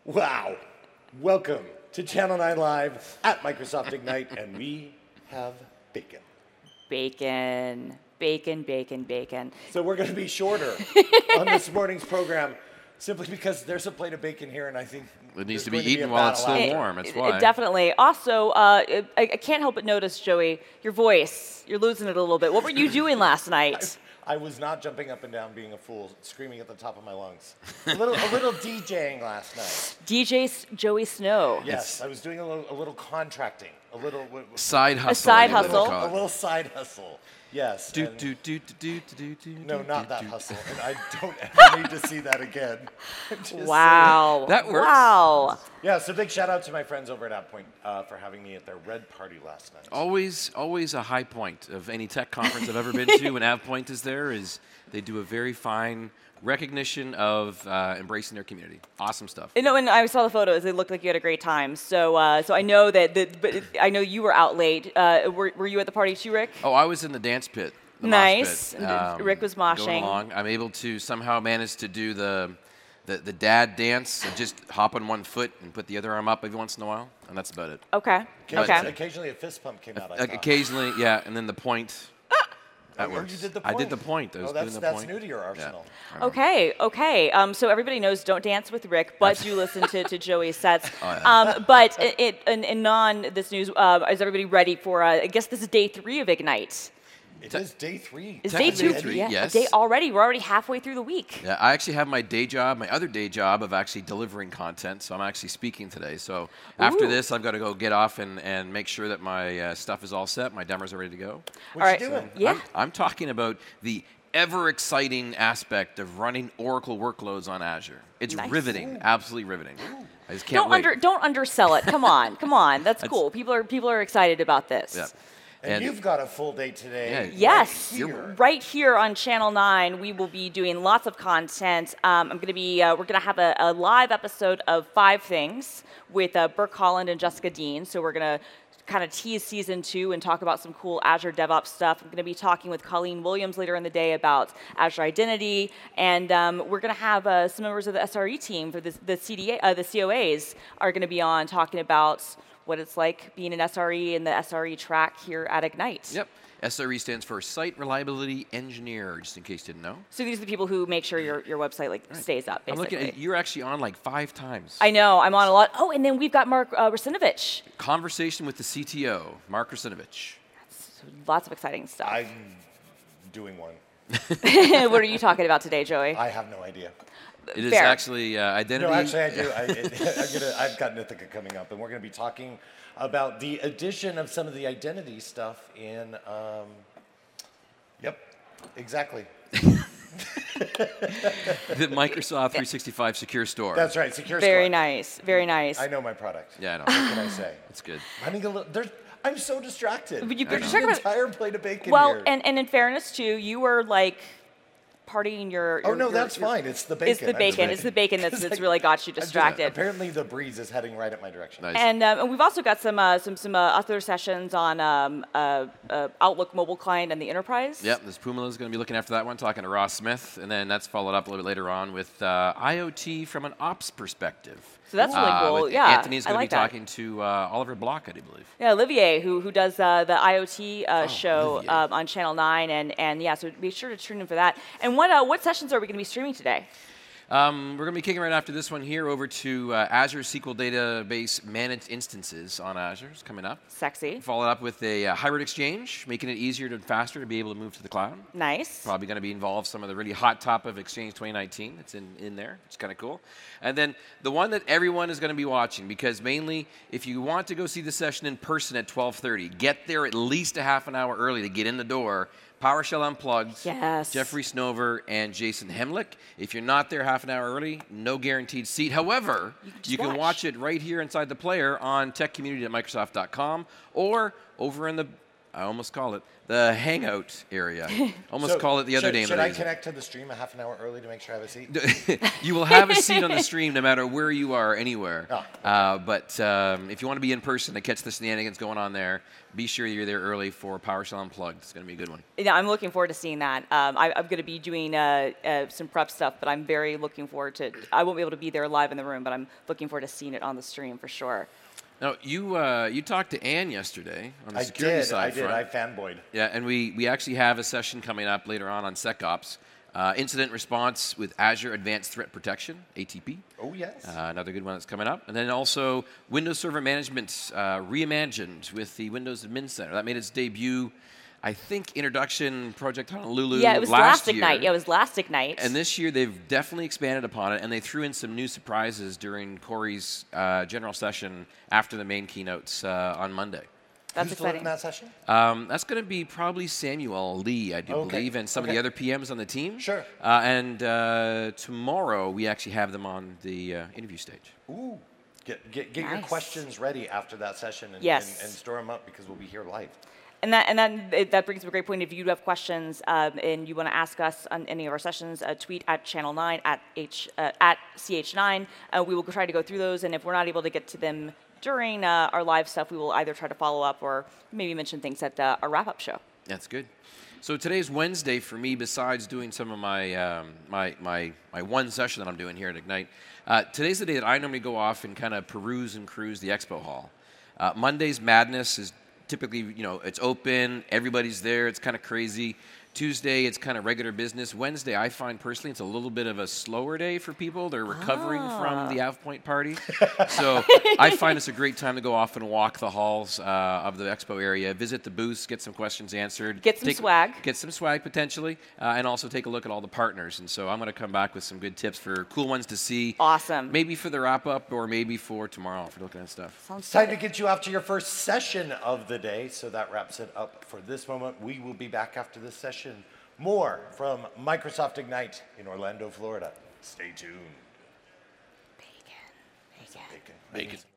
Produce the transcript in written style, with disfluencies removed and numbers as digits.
Wow. Welcome to Channel 9 Live at Microsoft Ignite, and we have bacon. Bacon, bacon, bacon, bacon. So we're going to be shorter on this morning's program simply because there's a plate of bacon here, and I think it needs to there's be going eaten a while it's battle still after. warm. That's why. Definitely. Also, I can't help but notice, Joey, your voice. You're losing it a little bit. What were you doing last night? I was not jumping up and down being a fool, screaming at the top of my lungs. A little DJing last night. DJ Joey Snow. Yes, I was doing a little contracting, a little Side hustle. side I think they hustle. call a it. little side hustle. Yes. and- No, not that hustle. And I don't ever need to see that again. Just saying. Wow. That works. Wow. Yeah, so big shout out to my friends over at AppPoint for having me at their Red Party last night. Always a high point of any tech conference I've ever been to when AvePoint is there is they do a very fine recognition of embracing their community. Awesome stuff. And I saw the photos. It looked like you had a great time. So I know but I know you were out late. Were you at the party too, Rick? Oh, I was in the dance pit. The Nice. mosh pit, Rick was moshing. Going along. I'm able to somehow manage to do the dad dance and just hop on one foot and put the other arm up every once in a while, and that's about it. Okay. Occasionally, Okay. occasionally a fist pump came out. I thought. Occasionally, yeah, and then the point. That Oh, works. you did the I point. did the point. I was doing the that's point. new to your arsenal. Yeah. Okay. So everybody knows don't dance with Rick, but do listen to Joey's sets. Oh, yeah. But in this news, is everybody ready for? I guess this is day 3 of Ignite. It is day 3. It's day Technically 2. day 3, Yeah, yes. Day already. We're already halfway through the week. Yeah, I actually have my other day job of actually delivering content, so I'm actually speaking today. So after Ooh. this, I've got to go get off and make sure that my stuff is all set, my demos are ready to go. What All right. you doing? Yeah. I'm talking about the ever-exciting aspect of running Oracle workloads on Azure. It's Nice. riveting, absolutely riveting. I just can't wait. Don't undersell it. Come on. That's cool. People are excited about this. Yeah. And you've got a full day today. Yeah. Yes, right here. right here on Channel 9, we will be doing lots of content. We're going to have a live episode of 5 Things with Burke Holland and Jessica Dean. So we're going to kind of tease season 2 and talk about some cool Azure DevOps stuff. I'm going to be talking with Colleen Williams later in the day about Azure Identity, and we're going to have some members of the SRE team for the COAs are going to be on talking about what it's like being an SRE and the SRE track here at Ignite. Yep. SRE stands for Site Reliability Engineer, just in case you didn't know. So these are the people who make sure your website stays up, basically. I'm looking at you're actually on like 5 times. I know, I'm on a lot. Oh, and then we've got Mark Rusinovich. Conversation with the CTO, Mark Rusinovich. So lots of exciting stuff. I'm doing one. What are you talking about today, Joey? I have no idea. It is Fair. actually identity. No, actually, I do. I've got Nithika coming up, and we're going to be talking about the addition of some of the identity stuff in. Yep, exactly. The Microsoft 365 Secure Store. That's right. Secure Very Score. nice, very nice. I know my product. Yeah, I know. What can I say? It's good. Running a little. I'm so distracted. But you're There's distracted an by- entire plate of bacon Well, here. and in fairness too, you were like partying your. Oh no, that's fine. It's the bacon. It's the bacon. It's the bacon that's really got you distracted. Apparently, the breeze is heading right at my direction. Nice. And we've also got some other sessions on Outlook mobile client and the enterprise. Yep, this Pumala is going to be looking after that one, talking to Ross Smith, and then that's followed up a little bit later on with IoT from an ops perspective. So that's really cool. With Yeah, Anthony's I going to like be that. talking to Oliver Block, I do believe. Yeah, Olivier, who does the IoT show Olivier. on Channel 9, and yeah, so be sure to tune in for that. And what sessions are we going to be streaming today? We're going to be kicking right after this one here over to Azure SQL Database Managed Instances on Azure. It's coming up. Sexy. Followed up with a hybrid exchange, making it easier and faster to be able to move to the cloud. Nice. Probably going to be involved some of the really hot top of Exchange 2019. It's in there. It's kind of cool. And then the one that everyone is going to be watching, because mainly if you want to go see the session in person at 12:30, get there at least a half an hour early to get in the door. PowerShell Unplugged, Yes. Jeffrey Snover, and Jason Hemlick. If you're not there half an hour early, no guaranteed seat. However, you can watch it right here inside the player on techcommunity@microsoft.com or over in the I almost call it the hangout area. Almost call it the other name. Should I connect to the stream a half an hour early to make sure I have a seat? You will have a seat on the stream no matter where you are, anywhere. Oh, okay. But if you want to be in person to catch the shenanigans going on there, be sure you're there early for PowerShell Unplugged. It's going to be a good one. Yeah, I'm looking forward to seeing that. I'm going to be doing some prep stuff, but I'm very looking forward to. I won't be able to be there live in the room, but I'm looking forward to seeing it on the stream for sure. Now, you talked to Anne yesterday on the security side. I did. I fanboyed. Yeah, and we actually have a session coming up later on SecOps. Incident response with Azure Advanced Threat Protection, ATP. Oh, yes. Another good one that's coming up. And then also Windows Server Management reimagined with the Windows Admin Center. That made its debut, I think, introduction Project Honolulu Yeah, it was last last year. Ignite. Yeah, it was last Ignite. And this year they've definitely expanded upon it, and they threw in some new surprises during Corey's general session after the main keynotes on Monday. That's Who's exciting. in that session? That's going to be probably Samuel Lee, I do Okay. believe, and some of the other PMs on the team. Sure. And tomorrow we actually have them on the interview stage. Ooh. Get your Nice. questions ready after that session and, Yes. and store them up because we'll be here live. And that brings up a great point. If you do have questions and you want to ask us on any of our sessions, tweet at Channel 9 at CH9. We will try to go through those, and if we're not able to get to them during our live stuff, we will either try to follow up or maybe mention things at our wrap-up show. That's good. So today's Wednesday for me. Besides doing some of my my one session that I'm doing here at Ignite, today's the day that I normally go off and kind of peruse and cruise the expo hall. Monday's madness is typically, it's open, everybody's there, it's kind of crazy. Tuesday, it's kind of regular business. Wednesday, I find personally it's a little bit of a slower day for people. They're recovering from the AvePoint party. So I find it's a great time to go off and walk the halls of the expo area, visit the booths, get some questions answered. Get some swag. Get some swag potentially, and also take a look at all the partners. And so I'm going to come back with some good tips for cool ones to see. Awesome. Maybe for the wrap-up or maybe for tomorrow for looking at stuff. Sounds It's time good. to get you off to your first session of the day. So that wraps it up for this moment. We will be back after this session. More from Microsoft Ignite in Orlando, Florida. Stay tuned. Bacon. Bacon.